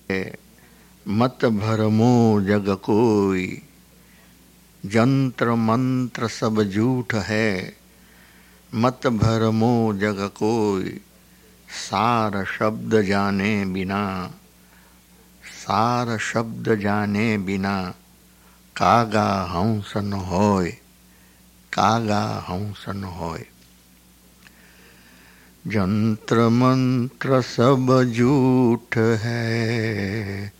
मत भरमो जग कोई, जंत्र मंत्र सब झूठ है। मत भरमो जग कोई, सार शब्द जाने बिना। सार शब्द जाने बिना, कागा हंस न होय। कागा हंस न होय। जंत्र मंत्र सब झूठ है।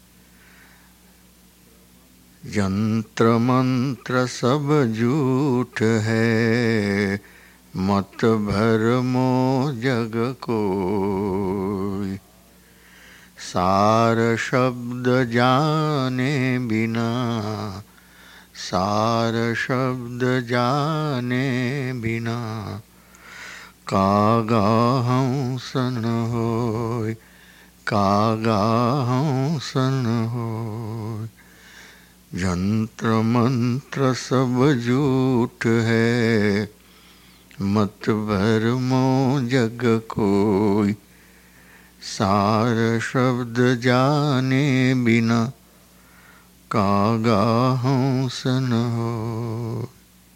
जंत्र मंत्र सब झूठ है। मत भरमो जग कोई, सार शब्द जाने बिना। सार शब्द जाने बिना, कागा हंस न होय। कागा हंस न होय। जंत्र मंत्र सब झूठ है। मत भरमो जग कोई, सार शब्द जाने बिना। कागा हंस न होय।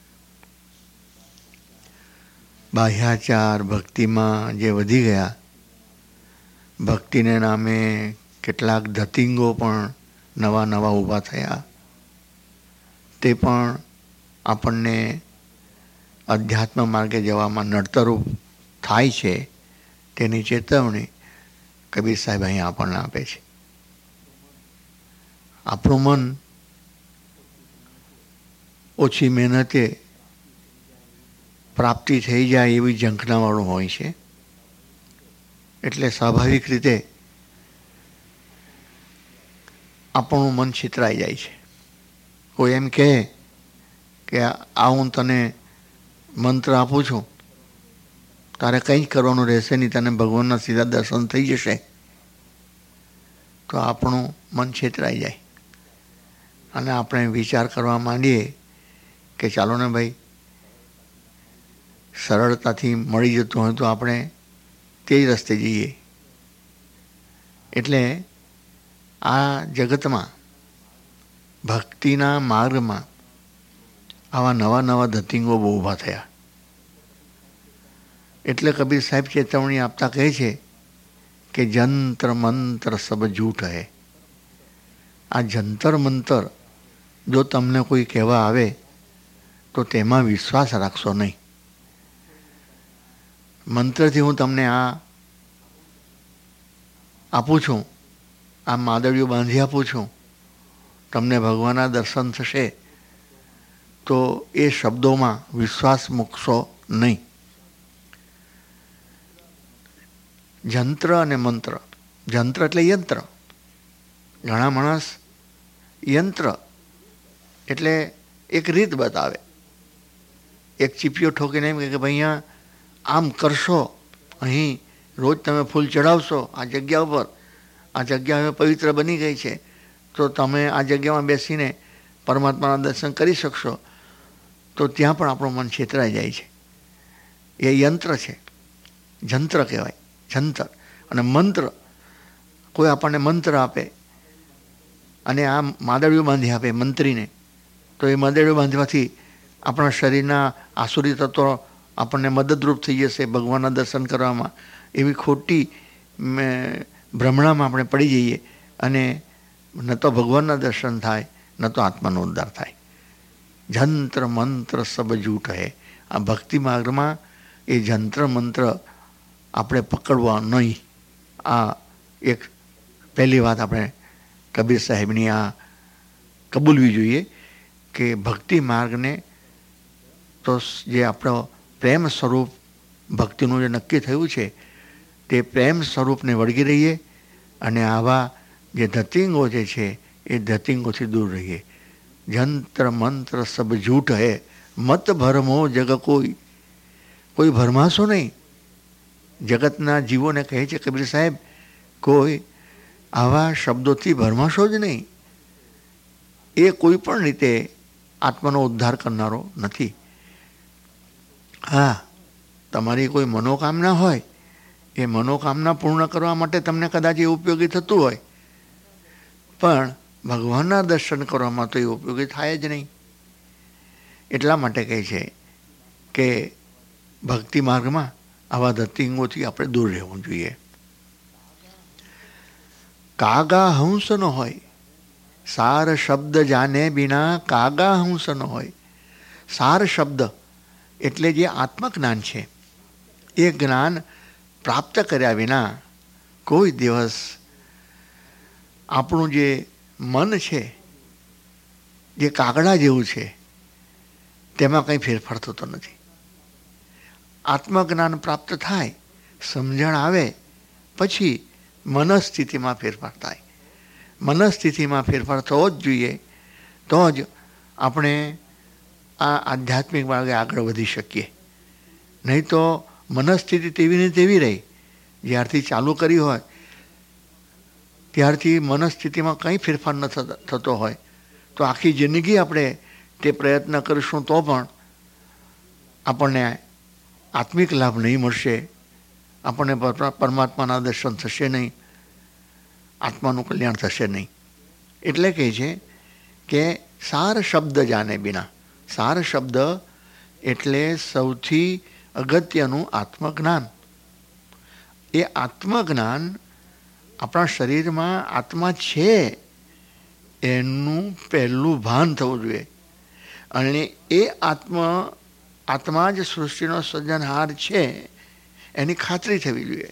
બાહ્યાચાર ભક્તિમાં જે વધી ગયા, ભક્તિને નામે કેટલાક ધતિંગો પણ નવા નવા ઊભા થયા, તે પણ આપણને અધ્યાત્મ માર્ગે જવામાં નડતરૂપ થાય છે. તેની ચેતવણી કબીર સાહેબ અહીં આપણને આપે છે. આપણું મન ઓછી મહેનતે પ્રાપ્તિ થઈ જાય એવી ઝંખનાવાળું હોય છે. એટલે સ્વાભાવિક રીતે આપણું મન છિતરાઈ જાય છે. કોઈ એમ કહે કે આ હું તને મંત્ર આપું છું, તારે કંઈ જ કરવાનું રહેશે નહીં, તને ભગવાનના સીધા દર્શન થઈ જશે, તો આપણું મન છેતરાઈ જાય અને આપણે વિચાર કરવા માંડીએ કે ચાલો ને ભાઈ, સરળતાથી મળી જતું હોય તો આપણે તે જ રસ્તે જઈએ. એટલે આ જગતમાં ભક્તિના માર્ગમાં આવા નવા નવા ધતિંગો બહુ ઊભા થયા. એટલે કબીર સાહેબ ચેતવણી આપતા કહે છે કે જંત્ર મંત્ર સબ झूठ है. આ જંતર મંતર જો તમને કોઈ કહેવા આવે તો તેમાં વિશ્વાસ રાખશો નહીં. મંત્રથી હું તમને આ આપું છું, આ માદળીઓ બાંધી આપું છું, તમને ભગવાનના દર્શન થશે, તો એ શબ્દોમાં વિશ્વાસ મૂકશો નહીં. જંત્ર અને મંત્ર. જંત્ર એટલે યંત્ર. ઘણા માણસ યંત્ર એટલે એક રીત બતાવે, એક ચીપિયો ઠોકીને એમ કે ભાઈ અહીંયા આમ કરશો, અહીં રોજ તમે ફૂલ ચડાવશો આ જગ્યા ઉપર, આ જગ્યા હવે પવિત્ર બની ગઈ છે, તો તમે આ જગ્યામાં બેસીને પરમાત્માના દર્શન કરી શકશો. તો ત્યાં પણ આપણું મન છેતરાઈ જાય છે. એ યંત્ર છે, જંત્ર કહેવાય, જંતર. અને મંત્ર, કોઈ આપણને મંત્ર આપે અને આ માદળીઓ બાંધી આપે મંત્રીને, તો એ માદળીઓ બાંધવાથી આપણા શરીરના આસુરી તત્વો આપણને મદદરૂપ થઈ જશે ભગવાનના દર્શન કરવામાં. એવી ખોટી ભ્રમણામાં આપણે પડી જઈએ અને ન તો ભગવાનના દર્શન થાય, ન તો આત્માનો ઉદ્ધાર થાય. જંત્ર મંત્ર સબ झूठ है. આ ભક્તિ માર્ગમાં એ જંત્ર મંત્ર આપણે પકડવા નહીં. આ એક પહેલી વાત આપણે કબીર સાહેબની આ કબૂલવી જોઈએ કે ભક્તિ માર્ગને તો જે આપણો પ્રેમ સ્વરૂપ ભક્તિનું જે નક્કી થયું છે તે પ્રેમ સ્વરૂપને વળગી રહીએ અને આવા જે ધતિંગો જે છે એ ધતિંગોથી દૂર રહીએ. જંત્ર મંત્ર સબ झूठ है. મત ભરમો જગ કોઈ. કોઈ ભરમાશો નહીં. જગતના જીવોને કહે છે કબીર સાહેબ, કોઈ આવા શબ્દોથી ભરમાશો જ નહીં. એ કોઈ પણ રીતે આત્માનો ઉદ્ધાર કરનારો નથી. હા, તમારી કોઈ મનોકામના હોય, એ મનોકામના પૂર્ણ કરવા માટે તમને કદાચ એ ઉપયોગી થતું હોય, પણ ભગવાનના દર્શન કરવામાં તો એ ઉપયોગી થાય જ નહીં. એટલા માટે કહે છે કે ભક્તિ માર્ગમાં આવા ધતિંગોથી આપણે દૂર રહેવું જોઈએ. કાગા હંસ ન હોય, સાર શબ્દ જાને બિના કાગા હંસ ન હોય. સાર શબ્દ એટલે જે આત્મજ્ઞાન છે, એ જ્ઞાન પ્રાપ્ત કર્યા વિના કોઈ દિવસ આપણું જે મન છે, જે કાગડા જેવું છે, તેમાં કંઈ ફેરફાર થતો નથી. આત્મજ્ઞાન પ્રાપ્ત થાય, સમજણ આવે, પછી મનસ્થિતિમાં ફેરફાર થાય. મનસ્થિતિમાં ફેરફાર થવો જ જોઈએ, તો જ આપણે આ આધ્યાત્મિક માર્ગે આગળ વધી શકીએ. નહીં તો મનસ્થિતિ તેવી ને તેવી રહી. જ્યારથી ચાલુ કરી હોય ત્યારથી મનસ્થિતિમાં કંઈ ફેરફાર ન થતો હોય તો આખી જિંદગી આપણે તે પ્રયત્ન કરીશું તો પણ આપણને આત્મિક લાભ નહીં મળશે, આપણને પરમાત્માના દર્શન થશે નહીં, આત્માનું કલ્યાણ થશે નહીં. એટલે કહે છે કે સાર શબ્દ જાને બિના. સાર શબ્દ એટલે સૌથી અગત્યનું આત્મજ્ઞાન. એ આત્મજ્ઞાન આપણા શરીરમાં આત્મા છે એનું પહેલું ભાન થવું જોઈએ. અને એ આત્મા જ સૃષ્ટિનો સર્જનહાર છે એની ખાતરી થવી જોઈએ.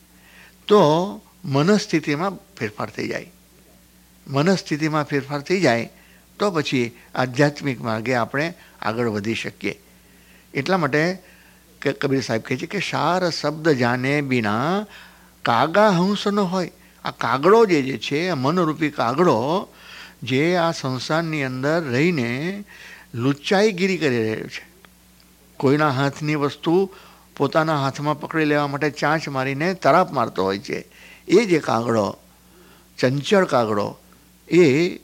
તો મનસ્થિતિમાં ફેરફાર થઈ જાય. મનસ્થિતિમાં ફેરફાર થઈ જાય તો પછી આધ્યાત્મિક માર્ગે આપણે આગળ વધી શકીએ. એટલા માટે કે કબીર સાહેબ કહે છે કે સાર શબ્દ જાને બિના કાગા હંસ ન હોય. આ કાગડો જે છે, મનરૂપી કાગડો જે આ સંસારની અંદર રહીને લુચ્ચાઈગીરી કરી રહ્યો છે, કોઈના હાથની વસ્તુ પોતાના હાથમાં પકડી લેવા માટે ચાંચ મારીને તરાપ મારતો હોય છે, એ જે કાગડો, ચંચળ કાગડો, એ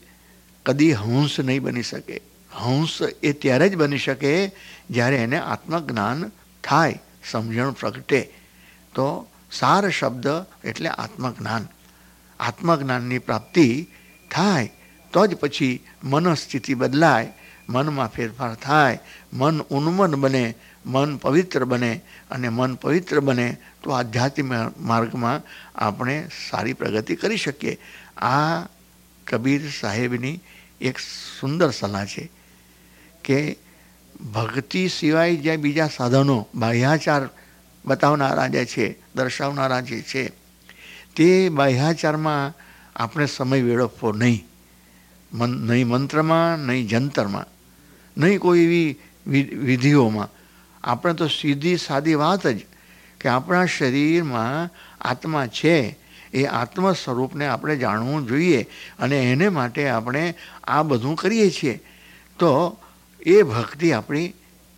કદી હંસ નહીં બની શકે. હંસ એ ત્યારે જ બની શકે જ્યારે એને આત્મજ્ઞાન થાય, સમજણ પ્રગટે. તો સાર શબ્દ એટલે આત્મજ્ઞાન. આત્મજ્ઞાનની પ્રાપ્તિ થાય તો જ પછી મનસ્થિતિ બદલાય, મનમાં ફેરફાર થાય, મન ઉન્મન બને, મન પવિત્ર બને. અને મન પવિત્ર બને તો આધ્યાત્મિક માર્ગમાં આપણે સારી પ્રગતિ કરી શકીએ. આ કબીર સાહેબની એક સુંદર સલાહ છે કે ભક્તિ સિવાય જે બીજા સાધનો બાહ્યાચાર બતાવનારા જે છે, દર્શાવનારા જે છે, તે બાહ્યાચારમાં આપણે સમય વેડફવો નહીં. નહીં મંત્રમાં, નહીં જંતરમાં, નહીં કોઈ એવી વિધિઓમાં. આપણે તો સીધી સાદી વાત જ કે આપણા શરીરમાં આત્મા છે, એ આત્મ સ્વરૂપને આપણે જાણવું જોઈએ. અને એને માટે આપણે આ બધું કરીએ છીએ તો એ ભક્તિ આપણી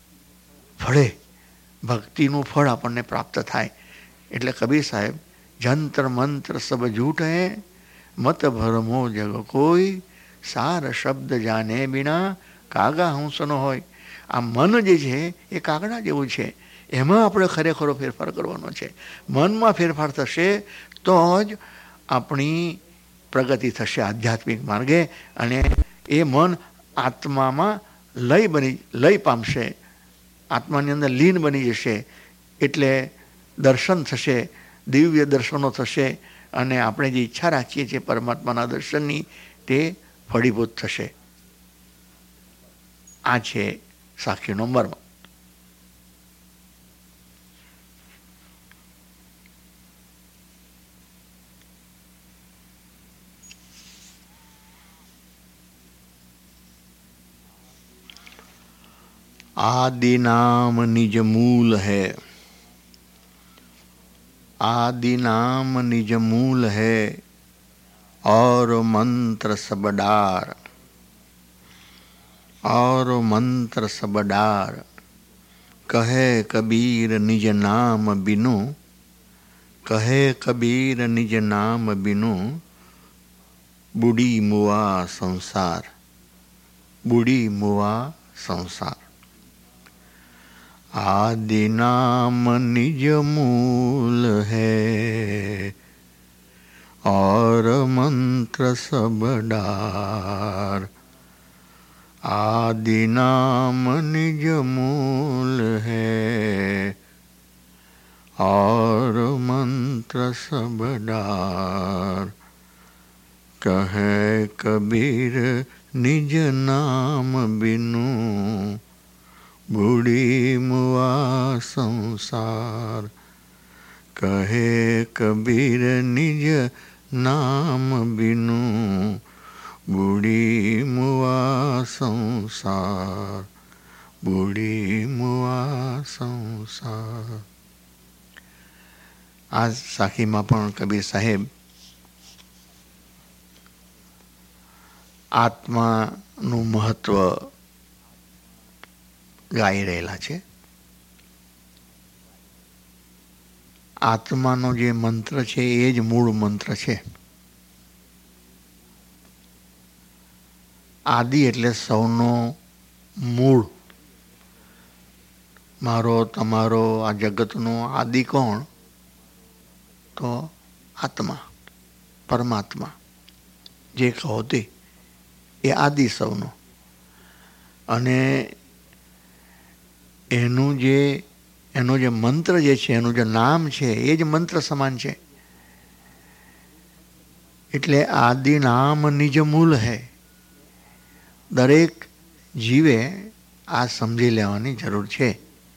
ફળે, ભક્તિનું ફળ આપણને પ્રાપ્ત થાય. એટલે કબીર સાહેબ, જંત્ર મંત્ર સબ झूठ હૈ, મત ભરમો જગ કોઈ, સાર શબ્દ જાને બિના કાગા હંસ ન હોય. આ મન જે છે એ કાગડા જેવું છે, એમાં આપણે ખરેખરો ફેરફાર કરવાનો છે. મનમાં ફેરફાર થશે તો જ આપણી પ્રગતિ થશે આધ્યાત્મિક માર્ગે. અને એ મન આત્મામાં લય પામશે, આત્માની અંદર લીન બની જશે. એટલે દર્શન થશે, દિવ્ય દર્શનો થશે, અને આપણે જે ઈચ્છા રાખીએ છીએ પરમાત્માના દર્શનની, તે ફળીભૂત થશે. આ છે સાખીનો મર્મ. आदि नाम निज मूल है, आदि नाम निज मूल है, और मंत्र सब डार, और मंत्र सब डार. कहे कबीर निज नाम बिनु, कहे कबीर निज नाम बिनु, बूढ़ी मुआ संसार, बूढ़ी मुआ संसार. आदि नाम निज मूल है, और मंत्र सब डार। आदि नाम निज मूल है, और मंत्र सब डार। कहे कबीर निज नाम बिनु, बूढ़ी मुआ संसार। कहे कबीर निज नाम बिनु, बूढ़ी मुआ संसार, बूढ़ी मुआ संसार। આ સાખીમાં પણ કબીર સાહેબ આત્માનું મહત્વ ગાઈ રહેલા છે. આત્માનો જે મંત્ર છે એ જ મૂળ મંત્ર છે. આદિ એટલે સૌનો મૂળ. મારો તમારો આ જગતનો આદિ કોણ? તો આત્મા, પરમાત્મા જે કહો તે, એ આદિ સૌનો. અને એનો જે મંત્ર જે છે, એનું જે નામ છે એ જ મંત્ર સમાન છે. એટલે આદિ નામ નિજ મૂલ હૈ. દરેક જીવે આ સમજી લેવાની જરૂર છે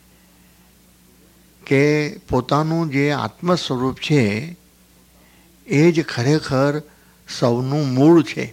કે પોતાનું જે આત્મ સ્વરૂપ છે એ જ ખરેખર સૌનું મૂળ છે.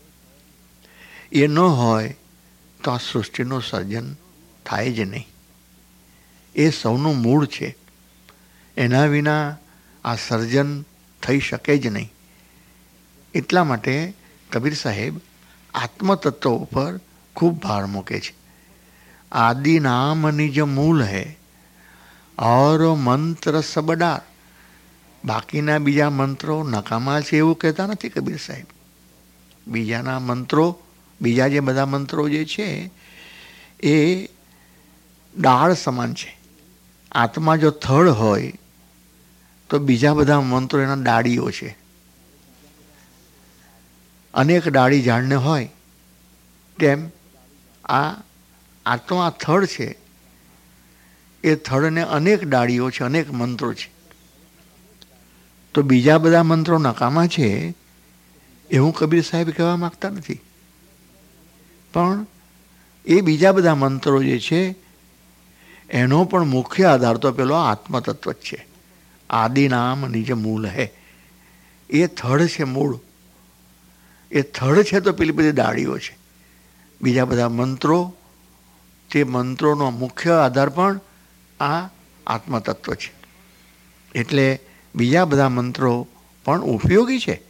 એ ન હોય તો આ સૃષ્ટિનું સર્જન થાય જ નહીં. એ સૌનું મૂળ છે. એના વિના આ સર્જન થઈ શકે જ નહીં. એટલા માટે કબીર સાહેબ આત્મતત્વ ઉપર ખૂબ ભાર મૂકે છે. આદિ નામ નિજ મૂલ હૈ, और મંત્ર સબડાર. બાકીના બીજા મંત્રો નકામા છે એવું કહેતા નથી કબીર સાહેબ. બીજાના મંત્રો, બીજા જે બધા મંત્રો જે છે એ ડાળ સમાન છે. આત્મા જો થડ હોય તો બીજા બધા મંત્રો એના ડાળીઓ છે. અનેક ડાળી ઝાડને હોય તેમ આ આત્મા થડ છે. એ થડને અનેક ડાળીઓ છે, અનેક મંત્રો છે. તો બીજા બધા મંત્રો નકામા છે એવું કબીર સાહેબ કહેવા માગતા નથી. પણ એ બીજા બધા મંત્રો જે છે એનો પણ મુખ્ય આધાર તો પેલો આત્મતત્વ જ છે. આદિ નામ નિજ મૂળ હૈ. એ થડ છે, મૂળ. એ થડ છે તો પેલી બધી ડાળીઓ છે. બીજા બધા મંત્રો, તે મંત્રોનો મુખ્ય આધાર પણ આ આત્મતત્વ છે. એટલે બીજા બધા મંત્રો પણ ઉપયોગી છે.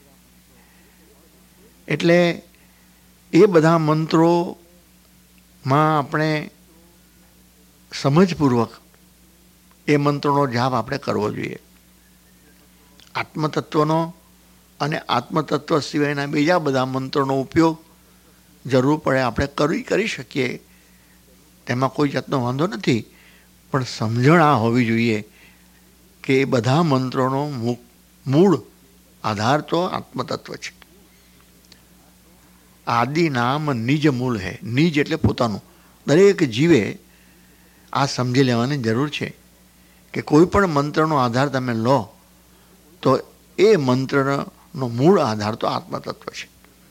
એટલે એ બધા મંત્રોમાં આપણે સમજપૂર્વક એ મંત્રોનો જાપ આપણે કરવો જોઈએ. આત્મતત્વનો અને આત્મતત્વ સિવાયના બીજા બધા મંત્રોનો ઉપયોગ જરૂર પડે આપણે કરી શકીએ. તેમાં કોઈ જાતનો વાંધો નથી. પણ સમજણ આ હોવી જોઈએ કે એ બધા મંત્રોનો મૂળ આધાર તો આત્મતત્વ છે. આદિ નામ નિજ મૂળ હૈ. નિજ એટલે પોતાનું. દરેક જીવે આ સમજી લેવાની જરૂર છે કે કોઈ પણ મંત્રનો આધાર તમે લો તો એ મંત્રનો મૂળ આધાર તો આત્મતત્વ છે.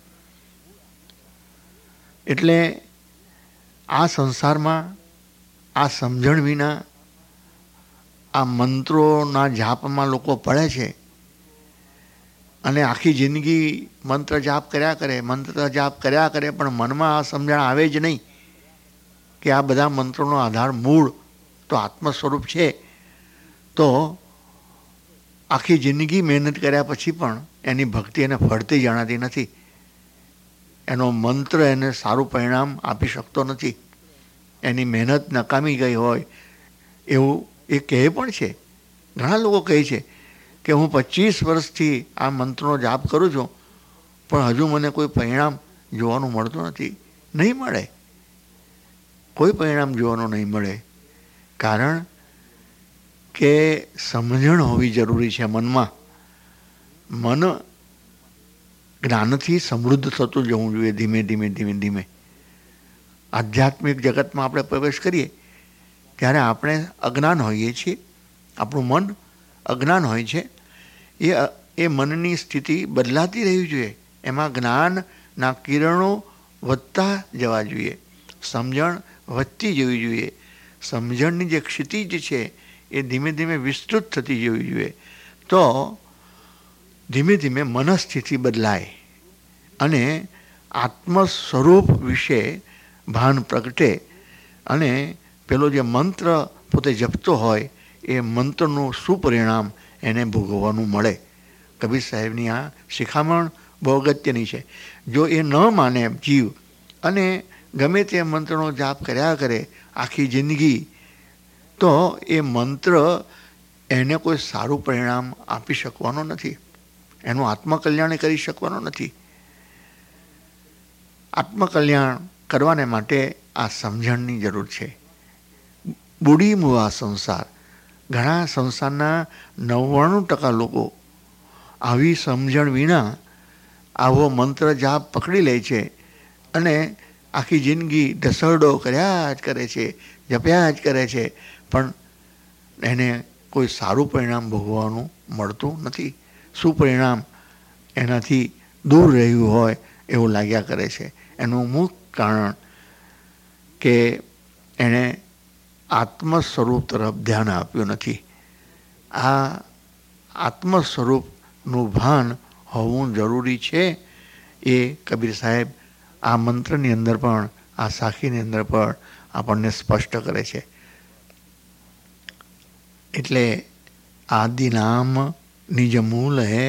એટલે આ સંસારમાં આ સમજણ વિના આ મંત્રોના જાપમાં લોકો પડે છે અને આખી જિંદગી મંત્ર જાપ કર્યા કરે પણ મનમાં આ સમજણ આવે જ નહીં કે આ બધા મંત્રોનો આધાર મૂળ તો આત્મ સ્વરૂપ છે. તો આખી જિંદગી મહેનત કર્યા પછી પણ એની ભક્તિ એને ફળતી જણાતી નથી. એનો મંત્ર એને સારું પરિણામ આપી શકતો નથી. એની મહેનત નકામી ગઈ હોય એવું એ કહે પણ છે. ઘણા લોકો કહે છે કે હું 25 વર્ષથી આ મંત્રનો જાપ કરું છું પણ હજુ મને કોઈ પરિણામ જોવાનું મળતું નથી. નહીં મળે, કોઈ પરિણામ જોવાનું નહીં મળે. કારણ કે સમજણ હોવી જરૂરી છે મનમાં. મન જ્ઞાનથી સમૃદ્ધ થતું જવું જોઈએ ધીમે ધીમે ધીમે ધીમે. આધ્યાત્મિક જગતમાં આપણે પ્રવેશ કરીએ ત્યારે આપણે અજ્ઞાન હોઈએ છીએ, આપણું મન અજ્ઞાન હોય છે. એ મનની સ્થિતિ બદલાતી રહેવી જોઈએ. એમાં જ્ઞાનના કિરણો વધતા જવા જોઈએ, સમજણ વધતી જવી જોઈએ. સમજણની જે ક્ષિતિજ છે એ ધીમે ધીમે વિસ્તૃત થતી જવી જોઈએ. તો ધીમે ધીમે મનસ્થિતિ બદલાય અને આત્મ સ્વરૂપ વિશે ભાન પ્રગટે અને પેલો જે મંત્ર પોતે જપતો હોય એ મંત્રનું સુપરિણામ એને ભોગવવાનું મળે. કબીર સાહેબની આ શિખામણ બહુ અગત્યની છે. જો એ ન માને જીવ અને ગમે તે મંત્રનો જાપ કર્યા કરે આખી જિંદગી, તો એ મંત્ર એને કોઈ સારું પરિણામ આપી શકવાનો નથી, એનું આત્મકલ્યાણ કરી શકવાનો નથી. આત્મકલ્યાણ કરવાને માટે આ સમજણની જરૂર છે. બુડી મુવા સંસાર. ઘણા સંસારના 99% લોકો આવી સમજણ વિના આવો મંત્ર જાપ પકડી લે છે અને આખી જિંદગી ઢસરડો કર્યા જ કરે છે, જપ્યા જ કરે છે, પણ એને કોઈ સારું પરિણામ ભોગવવાનું મળતું નથી. શું પરિણામ એનાથી દૂર રહ્યું હોય એવું લાગ્યા કરે છે. એનું મુખ્ય કારણ કે એણે આત્મ સ્વરૂપ તરફ ધ્યાન આપ્યું નથી. આ આત્મ સ્વરૂપનું ભાન હોવું જરૂરી છે. એ કબીર સાહેબ આ મંત્રની અંદર પણ, આ સાખીની અંદર પણ આપણને સ્પષ્ટ કરે છે. એટલે આદિ નામ નિજ મૂલ હૈ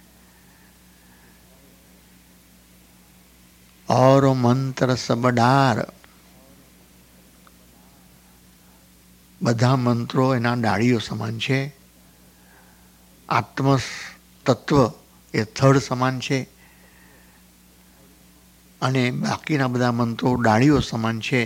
और મંત્ર સબ ડાર. બધા મંત્રો એના ડાળીઓ સમાન છે. આત્મ તત્વ એ થડ સમાન છે અને બાકીના બધા મંત્રો ડાળીઓ સમાન છે.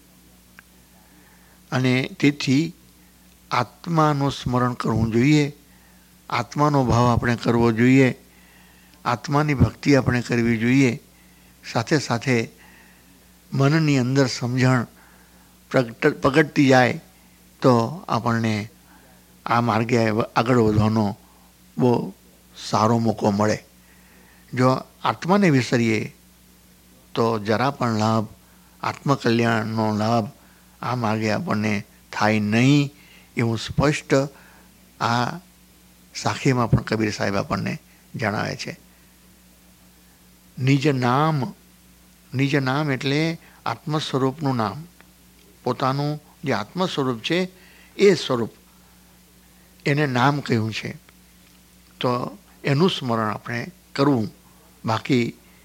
અને તેથી આત્માનું સ્મરણ કરવું જોઈએ, આત્માનો ભાવ આપણે કરવો જોઈએ, આત્માની ભક્તિ આપણે કરવી જોઈએ. સાથે સાથે મનની અંદર સમજણ પ્રગટતી જાય તો આપણને આ માર્ગે આગળ વધવાનો બહુ સારો મોકો મળે. જો આત્માને વિસરીએ તો જરા પણ લાભ, આત્મકલ્યાણનો લાભ આ માર્ગે આપણને થાય નહીં, એવું સ્પષ્ટ આ સાખીમાં પણ કબીર સાહેબ આપણને જણાવે છે. નિજ નામ. નિજ નામ એટલે આત્મ સ્વરૂપનું નામ. પોતાનું જે આત્મ સ્વરૂપ છે એ સ્વરૂપ, એને નામ કહ્યું છે. તો એનું સ્મરણ આપણે કરવું. બાકી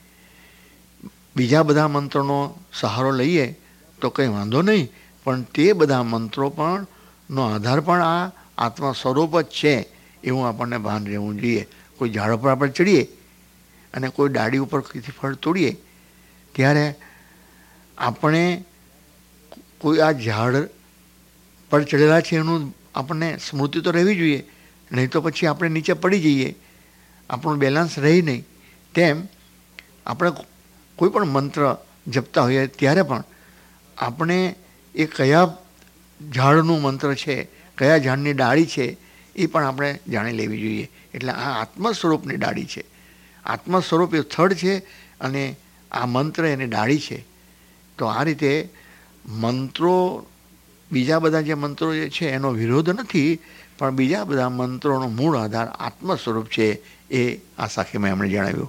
બીજા બધા મંત્રોનો સહારો લઈએ તો કંઈ વાંધો નહીં, પણ તે બધા મંત્રો પણ નો આધાર પણ આ આત્મ સ્વરૂપ જ છે એવું આપણને ભાન રહેવું જોઈએ. કોઈ ઝાડ પર આપણે ચડીએ અને કોઈ ડાળી ઉપર ફળ તોડીએ ત્યારે આપણે કોઈ આ ઝાડ પર ચડેલા છે એનું આપણને સ્મૃતિ તો રહેવી જોઈએ, નહીં તો પછી આપણે નીચે પડી જઈએ, આપણું બેલેન્સ રહે નહીં. તેમ આપણે કોઈ પણ મંત્ર જપતા હોઈએ ત્યારે પણ આપણે એ કયા ઝાડનું મંત્ર છે, કયા ઝાડની ડાળી છે એ પણ આપણે જાણી લેવી જોઈએ. એટલે આ આત્મ સ્વરૂપની ડાળી છે. આત્મ સ્વરૂપ એ થડ છે અને આ મંત્ર એની ડાળી છે. તો આ રીતે મંત્રો, બીજા બધા જે મંત્રો જે છે એનો વિરોધ નથી, પણ બીજા બધા મંત્રોનો મૂળ આધાર આત્મ સ્વરૂપ છે એ આ સાખીમાં એમણે જણાવ્યું.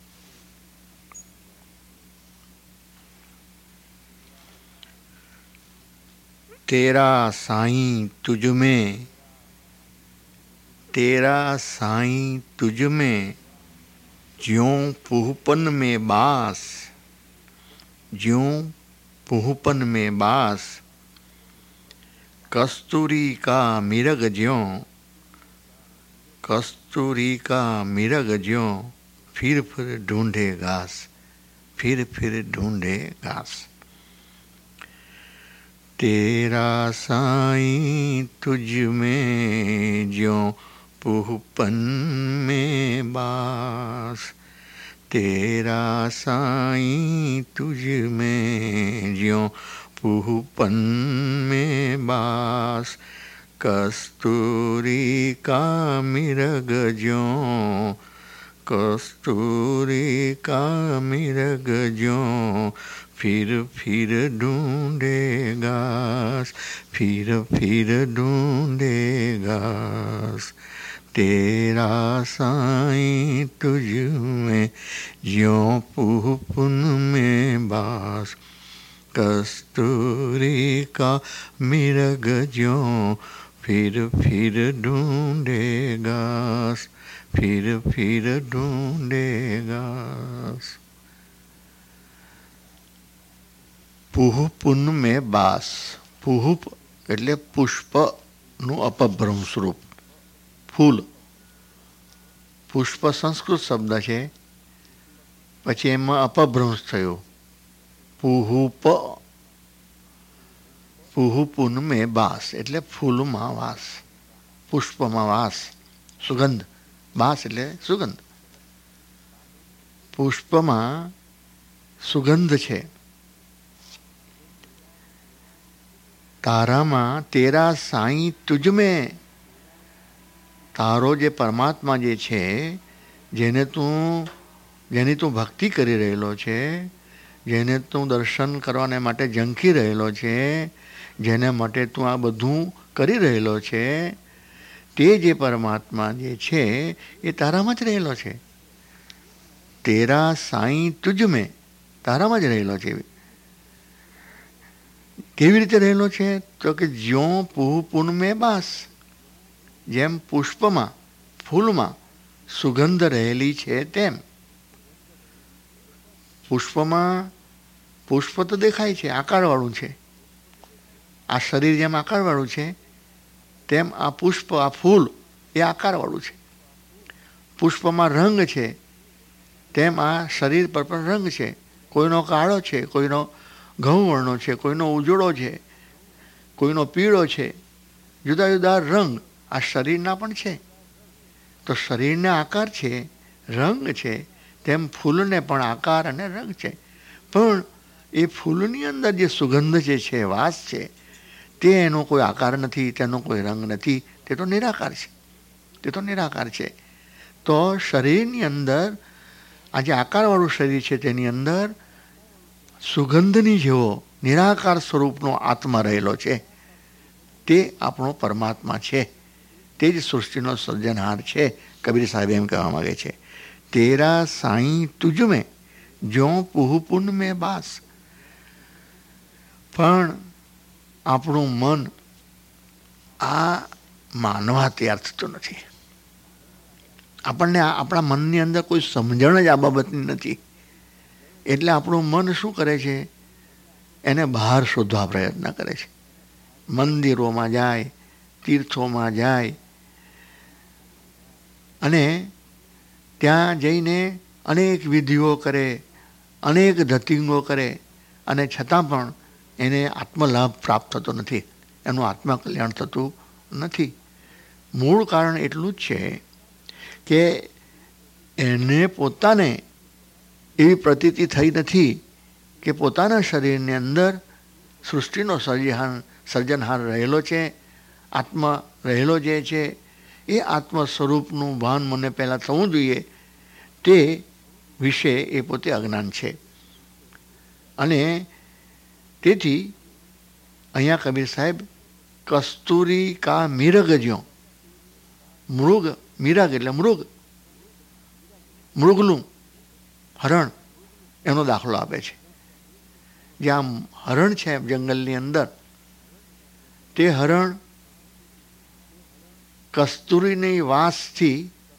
तेरा साईं तुझ में, तेरा साईं तुझ में ज्यों पुहपन में बास, ज्यों पुहपन में बास, कस्तूरी का मिरग ज्यों, कस्तूरी का मिरग ज्यों, फिर ढूंढे घास, फिर ढूंढे घास. तेरा साईं तुझ में ज्यों पुहपन में बास तेरा साईं तुझ में ज्यों पुहपन में बास कस्तूरी का मिरग ज्यों कस्तूरी का मिरग ज्यों फिर ढूंढेगा फिर ढूंढेगा तेरा साईं तुझ में ज्यों पुहपुन में बास कस्तूरी का मिरग ज्यों फिर ढूंढेगा फिर ढूंढेगा। પુહપુન મેં બાસ પુહપ એટલે પુષ્પનું અપભ્રંશ સ્વરૂપ ફૂલ. પુષ્પ સંસ્કૃત શબ્દ છે, પછી એમાં અપભ્રંશ થયો પુહુપ પુહપુન મેં બાસ એટલે ફૂલમાં વાસ, પુષ્પમાં વાસ, સુગંધ. બાસ એટલે સુગંધ. પુષ્પમાં સુગંધ છે. તારામાં તેરા સાईं તુજ મેં તારો જે પરમાત્મા જે છે જેની તું ભક્તિ કરી રહેલો છે, જેને તું દર્શન કરવાને માટે ઝંખી રહેલો છે, જેને માટે તું આ બધું કરી રહેલો છે, તે જે પરમાત્મા જે છે એ તારામાં જ રહેલો છે. તેરા સાईं તુજ મેં તારામાં જ રહેલો છે. કેવી રીતે રહેલો છે? તો કે જ્યોં પુહપુન મેં બાસ, જેમ પુષ્પમાં ફૂલમાં સુગંધ રહેલી છે તેમ. પુષ્પમાં પુષ્પ તો દેખાય છે, આકારવાળું છે. આ શરીર જેમ આકારવાળું છે તેમ આ પુષ્પ, આ ફૂલ એ આકારવાળું છે. પુષ્પમાં રંગ છે તેમ આ શરીર પર પણ રંગ છે. કોઈનો કાળો છે, કોઈનો ઘઉં વર્ણો છે, કોઈનો ઉજળો છે, કોઈનો પીળો છે. જુદા જુદા રંગ આ શરીરના પણ છે. તો શરીરને આકાર છે, રંગ છે, તેમ ફૂલને પણ આકાર અને રંગ છે. પણ એ ફૂલની અંદર જે સુગંધ જે છે, વાસ છે, તે એનો કોઈ આકાર નથી, તેનો કોઈ રંગ નથી. તે તો નિરાકાર છે. તે તો નિરાકાર છે. તો શરીરની અંદર આ જે આકારવાળું શરીર છે તેની અંદર સુગંધની જેવો નિરાકાર સ્વરૂપનો આત્મા રહેલો છે. તે આપણો પરમાત્મા છે. તે જ સૃષ્ટિનો સર્જનહાર છે. કબીર સાહેબ એમ કહેવા માગે છે, તેરા સાईं તુજ મેં જ્યોં પુહપુન મેં બાસ. પણ આપણું મન આ માનવા તૈયાર થતું નથી. આપણને આપણા મનની અંદર કોઈ સમજણ જ આ બાબતની નથી. એટલે આપણું મન શું કરે છે? એને બહાર શોધવા પ્રયત્ન કરે છે. મંદિરોમાં જાય, તીર્થોમાં જાય અને ત્યાં જઈને અનેક વિધિઓ કરે, અનેક ધતિંગો કરે, અને છતાં પણ એને આત્મલાભ પ્રાપ્ત થતો નથી, એનું આત્મકલ્યાણ થતું નથી. મૂળ કારણ એટલું જ છે કે એને પોતાને એવી પ્રતીતિ થઈ નથી કે પોતાના શરીરની અંદર સૃષ્ટિનો સર્જનહાર રહેલો છે, આત્મા રહેલો જે છે એ આત્મ સ્વરૂપનું ભાન મને પહેલાં થવું જોઈએ, તે વિશે એ પોતે અજ્ઞાન છે. અને તેથી અહીંયા કબીર સાહેબ કસ્તુરી કા મિરગ જ્યો, મૃગ, મિરગ એટલે મૃગ, મૃગલું હરણ, એનો દાખલો આપે છે. જ્યાં હરણ છે જંગલની અંદર, તે હરણ કસ્તુરીની વાસથી,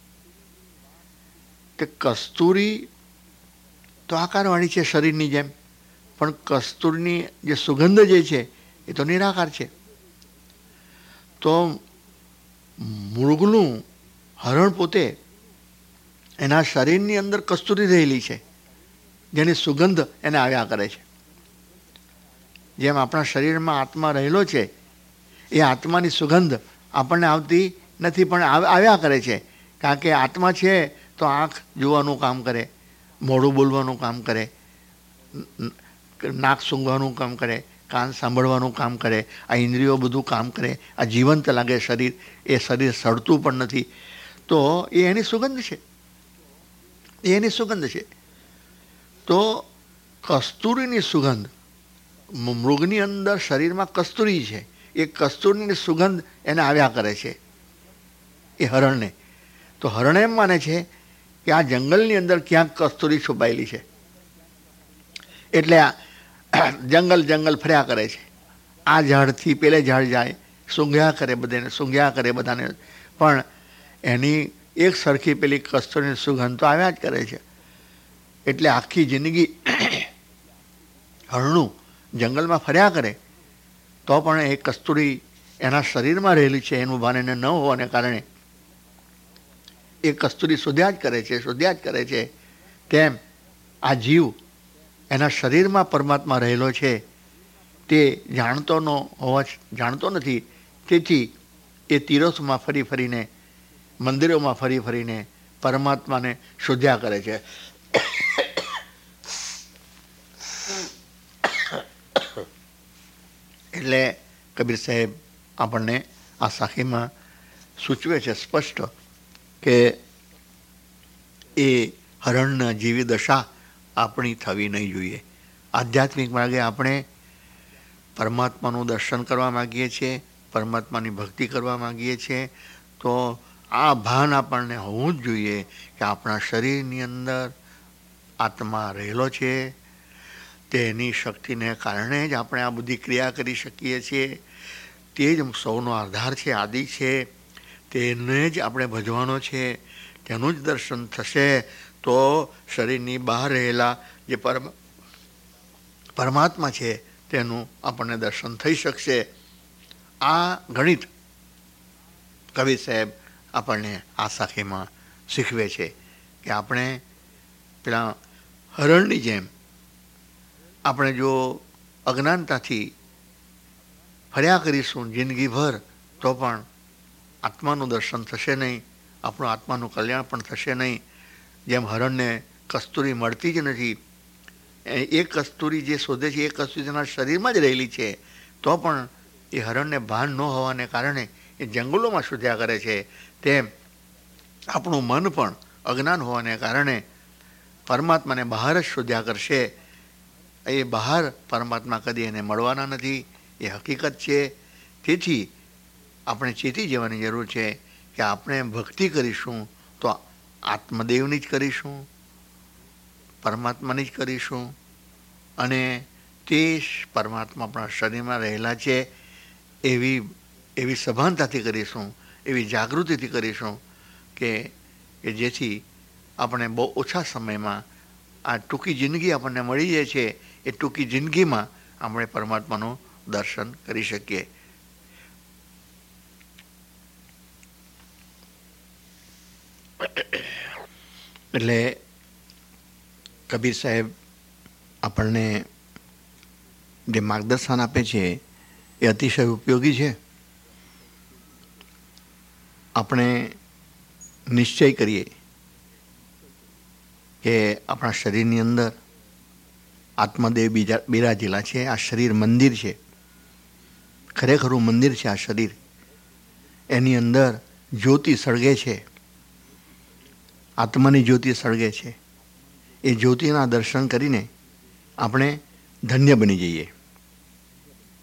તે કસ્તુરી તો આકારવાળી છે શરીરની જેમ, પણ કસ્તુરીની જે સુગંધ જે છે એ તો નિરાકાર છે. તો મૃગનું હરણ પોતે એના શરીરની અંદર કસ્તુરી રહેલી છે, જેની સુગંધ એને આવ્યા કરે છે. જેમ આપણા શરીરમાં આત્મા રહેલો છે, એ આત્માની સુગંધ આપણને આવતી નથી, પણ આવ્યા કરે છે. કારણ કે આત્મા છે તો આંખ જોવાનું કામ કરે, મોઢું બોલવાનું કામ કરે, નાક સૂંઘવાનું કામ કરે, કાન સાંભળવાનું કામ કરે, આ ઇન્દ્રિયો બધું કામ કરે, આ જીવંત લાગે શરીર, એ શરીર સડતું પણ નથી. તો એ એની સુગંધ છે, એ એની સુગંધ છે. તો કસ્તુરીની સુગંધ, મૃગની અંદર શરીરમાં કસ્તુરી છે, એ કસ્તુરીની સુગંધ એને આવ્યા કરે છે એ હરણને. તો હરણ એમ માને છે કે આ જંગલની અંદર ક્યાંક કસ્તુરી છુપાયેલી છે, એટલે આ જંગલ ફર્યા કરે છે. આ ઝાડથી પેલે ઝાડ જાય, સૂંઘ્યા કરે બધાને, સૂંઘ્યા કરે બધાને, પણ એની એક સરખી પેલી કસ્તુરીની સુગંધ તો આવ્યા જ કરે છે. એટલે આખી જિંદગી હરણું જંગલમાં ફર્યા કરે તો પણ એ કસ્તુરી એના શરીરમાં રહેલી છે એનું ભાન એને ન હોવાને કારણે એ કસ્તુરી શોધ્યા જ કરે છે, શોધ્યા જ કરે છે. તેમ આ જીવ એના શરીરમાં પરમાત્મા રહેલો છે તે જાણતો નથી. તેથી એ તીરથમાં ફરી ફરીને, મંદિરોમાં ફરી ફરીને પરમાત્માને શોધ્યા કરે છે. એટલે કબીર સાહેબ આપણને આ સાખીમાં સૂચવે છે સ્પષ્ટ કે એ હરણના જેવી દશા આપણી થવી નહીં જોઈએ. આધ્યાત્મિક માર્ગે આપણે પરમાત્માનું દર્શન કરવા માગીએ છીએ, પરમાત્માની ભક્તિ કરવા માગીએ છીએ, તો આ ભાન આપણને હોવું જ જોઈએ કે આપણા શરીરની અંદર આત્મા રહેલો છે, તેની શક્તિને કારણે જ આપણે આ બધી ક્રિયા કરી શકીએ છીએ. તે જ સૌનો આધાર છે, આદિ છે, તેને જ આપણે ભજવાનો છે. તેનું જ દર્શન થશે તો શરીરની બહાર રહેલા જે પરમાત્મા છે તેનું આપણને દર્શન થઈ શકશે. આ ગણિત કબીર સાહેબ આપણને આ સાખીમાં શીખવે છે કે આપણે પેલા હરણની જેમ આપણે જો અજ્ઞાનતાથી ફર્યા કરીશું જિંદગીભર તો પણ આત્માનું દર્શન થશે નહીં, આપણું આત્માનું કલ્યાણ પણ થશે નહીં. જેમ હરણને કસ્તુરી મળતી જ નથી, એ કસ્તુરી જે શોધે છે એ કસ્તુરી તેના શરીરમાં જ રહેલી છે, તો પણ એ હરણને ભાન ન હોવાને કારણે એ જંગલોમાં શોધ્યા કરે છે. તેમ આપણું મન પણ અજ્ઞાન હોવાને કારણે પરમાત્માને બહાર જ શોધ્યા કરશે. એ બહાર પરમાત્મા કદી એને મળવાના નથી, એ હકીકત છે. તેથી આપણે ચેતી જવાની જરૂર છે કે આપણે ભક્તિ કરીશું તો આત્મદેવની જ કરીશું, પરમાત્માની જ કરીશું, અને તે પરમાત્મા આપણા શરીરમાં રહેલા છે એવી સભાનતાથી કરીશું, એવી જાગૃતિથી કરીશું કે જેથી આપણે બહુ ઓછા સમયમાં આ ટૂંકી જિંદગી આપણને મળી જાય છે, એ ટૂંકી જિંદગીમાં આપણે પરમાત્માનું દર્શન કરી શકીએ. એટલે કબીર સાહેબ આપણને જે માર્ગદર્શન આપે છે એ અતિશય ઉપયોગી છે. આપણે નિશ્ચય કરીએ કે આપણા શરીરની અંદર આત્મદેવ બિરાજેલા છે. આ શરીર મંદિર છે, ખરેખરું મંદિર છે આ શરીર. એની અંદર જ્યોતિ સળગે છે, આત્માની જ્યોતિ સળગે છે. એ જ્યોતિના દર્શન કરીને આપણે ધન્ય બની જઈએ.